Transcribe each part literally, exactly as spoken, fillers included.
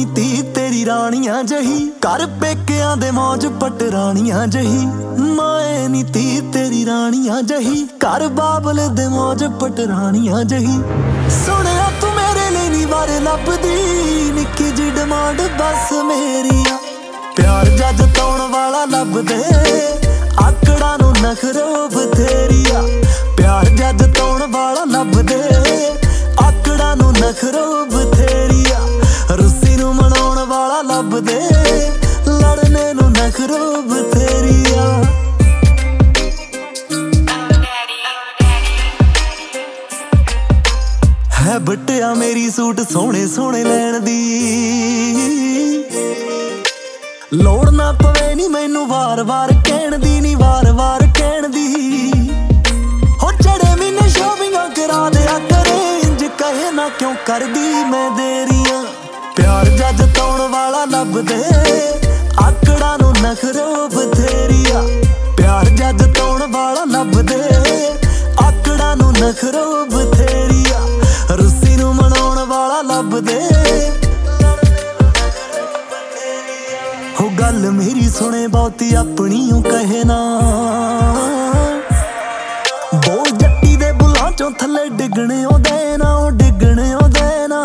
ਨੀ ਤੀ ਤੇਰੀ ਰਾਣੀਆਂ ਜਹੀ, ਘਰ ਪੇਕਿਆਂ ਦੇ ਮੌਜ ਪਟਰਾਣੀਆਂ ਜਹੀ। ਮਾਏ ਨੀ ਤੀ ਤੇਰੀ ਰਾਣੀਆਂ ਜਹੀ, ਘਰ ਬਾਬਲ ਦੇ ਮੌਜ ਪਟਰਾਣੀਆਂ ਜਹੀ। ਸੁਣਿਆ ਤੂੰ ਮੇਰੇ ਲਈ ਨੀ ਵਾਰ ਲੱਭਦੀ, ਨਿੱਕੀ ਜੀ ਡਿਮਾਂਡ ਬਸ ਮੇਰੀ ਆ। ਪਿਆਰ ਜੱਜ ਤਾਉਣ ਵਾਲਾ ਲੱਭਦੇ, ਆਕੜਾਂ ਨੂੰ ਨਖਰੋ ਬਥੇਰੀ ਆ। ਪਿਆਰ ਜੱਜ ਤਾਉਣ ਵਾਲਾ ਲੱਭਦੇ, ਆਕੜਾਂ ਨੂੰ ਨਖਰੋ ਬਥੇਰੀ ਆ। ਰੁੱਸੀ ਨੂੰ ਮਨਾਉਣ ਵਾਲਾ ਲੱਭਦੇ, ਲੜਨੇ ਨੂੰ ਨਖਰੋ ਬਥੇਰੀ ਆ। ਹੈ ਬੱਟਿਆ ਮੇਰੀ ਸੂਟ ਸੋਹਣੇ ਸੋਹਣੇ ਲੈਣ ਦੀ, ਲੋੜ ਨਾ ਪਵੇ ਨੀ ਮੈਨੂੰ ਵਾਰ ਵਾਰ ਕਹਿਣ ਦੀ, ਨੀ ਵਾਰ ਵਾਰ ਕਹਿਣ ਦੀ। ਹੋ ਚੜੇ ਮਹੀਨੇ ਸ਼ੋਪਿੰਗਾਂ ਕਰਾ ਦਿਆ ਕਰੇ, ਇੰਜ ਕਹੇ ਨਾ ਕਿਉਂ ਕਰਦੀ ਮੈਂ ਦੇਰੀਆਂ। ਪਿਆਰ ਜੱਜ ਤਾਉਣ ਵਾਲਾ ਲੱਭਦੇ, ਆਕੜਾਂ ਨੂੰ ਨਖਰੋ ਬਥੇਰੀ ਆ। ਪਿਆਰ ਜੱਜ ਤਾਉਣ ਵਾਲਾ ਲੱਭਦੇ, ਆਕੜਾਂ ਨੂੰ ਨਖਰੋ ਬਥੇਰੀ ਆ। ਰੁੱਸੀ ਨੂੰ ਮਨਾਉਣ ਵਾਲਾ ਲੱਭਦੇ, ਹੋ ਗੱਲ ਮੇਰੀ ਸੁਣੇ ਬਹੁਤੀ ਆਪਣੀ ਓ ਕਹੇ ਨਾ। ਬੋਲ ਜੱਟੀ ਦੇ ਬੁੱਲਾਂ ਚੋਂ ਥੱਲੇ ਡਿੱਗਣੇ ਉਹਦੇ ਨਾ, ਉਹ ਡਿੱਗਣੇ ਉਹਦੇ ਨਾ।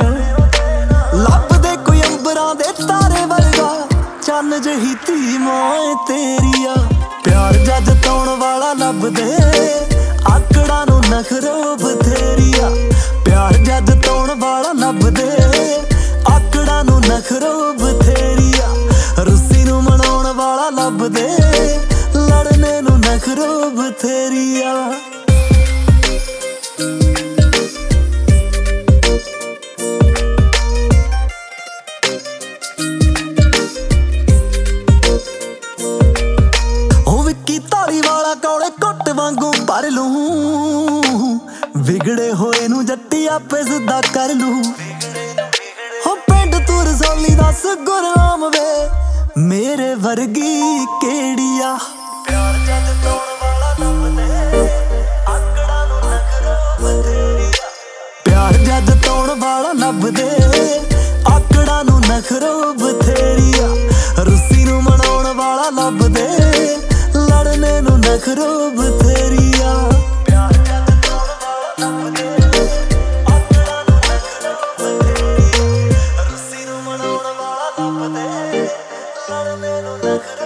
ਲੱਭਦੇ ਕੋਈ ਅੰਬਰਾਂ ਦੇ ਤਾਰੇ ਵਰਗਾ, ਚੰਨ ਜਿਹੀ ਧੀ ਮਾਂ ਤੇਰੀ ਆ। ਪਿਆਰ ਜੱਜ ਤਾਉਣ ਵਾਲਾ ਲੱਭਦੇ, ਆਕੜਾਂ ਨੂੰ ਨਖਰੋ ਬਥੇਰੀ ਆ। ਪਿਆਰ ਜੱਜ ਤਾਉਣ ਵਾਲਾ ਲੱਭਦੇ, ਆਕੜਾਂ ਨੂੰ ਨਖਰੋ ਬਥੇਰੀ ਆ। ਰੁੱਸੀ ਨੂੰ ਮਨਾਉਣ ਵਾਲਾ ਲੱਭਦੇ, ਲੜਨੇ ਨੂੰ ਨਖਰੋ ਬਥੇਰੀ ਆ। ਉਹ ਵਿੱਕੀ ਧਾਲੀ ਵਾਲਾ ਕੌਲੇ ਕੁੱਟ ਵਾਂਗੂ ਭਰ ਲੂੰ, ਵਿਗੜੇ ਹੋਏ ਨੂੰ ਜੱਟੀ ਆਪੇ ਸਿੱਧਾ ਕਰ ਲੂ। ਹੋ ਪਿੰਡ ਤੂੰ ਰਸੌਲੀ ਦੱਸ ਗੁਰਨਾਮ ਵੇ, ਮੇਰੇ ਵਰਗੀ ਕਿਹੜੀ ਆ। ਪਿਆਰ ਜੱਜ ਤਾਉਣ ਵਾਲਾ ਲੱਭਦੇ, ਆਕੜਾਂ ਨੂੰ ਨਖਰੋ ਬਥੇਰੀ ਆ। ਪਿਆਰ ਜੱਜ ਤਾਉਣ ਵਾਲਾ ਲੱਭਦੇ, ਆਕੜਾਂ ਨੂੰ ਨਖਰੋ ਬਥੇਰੀ ਆ। ਰੁੱਸੀ ਨੂੰ ਮਨਾਉਣ ਵਾਲਾ ਲੱਭਦੇ, ਲੜਨੇ ਨੂੰ ਨਖਰੋ ਬਥੇਰੀ ਆ। ਪਿਆਰ ਜੱਜ ਤਾਉਣ ਵਾਲਾ ਲੱਭਦੇ, ਆਕੜਾਂ ਨੂੰ ਨਖਰੋ ਬਥੇਰੀ ਆ। ਰੁੱਸੀ ਨੂੰ ਮਨਾਉਣ ਵਾਲਾ ਲੱਭਦੇ, ਲੜਨੇ ਨੂੰ ਨਖਰੋ